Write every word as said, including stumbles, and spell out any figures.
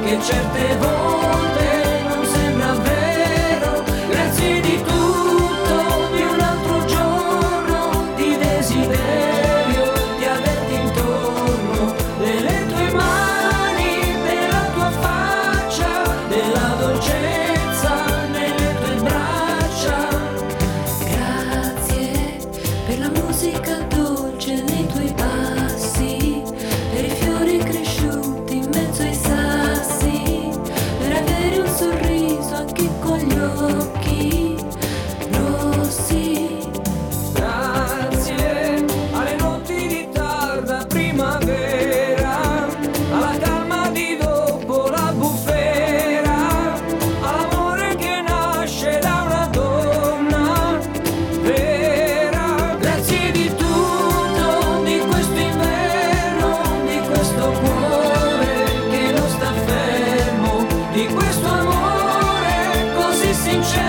che certe volte non sembra vero. Grazie di tutto, di un altro giorno di desiderio, di averti intorno, delle tue mani, della tua faccia, della dolcezza nelle tue braccia. Grazie per la musica dolce nei tuoi passi, per i fiori cresciuti in mezzo ai sassi, per avere un sorriso anche con gli occhi rossi. Grazie alle notti di tarda primavera, alla calma di dopo la bufera, all'amore che nasce da una donna vera. Grazie di tutto, di questo inverno, di questo cuore che non sta fermo, di questo amore così sincero.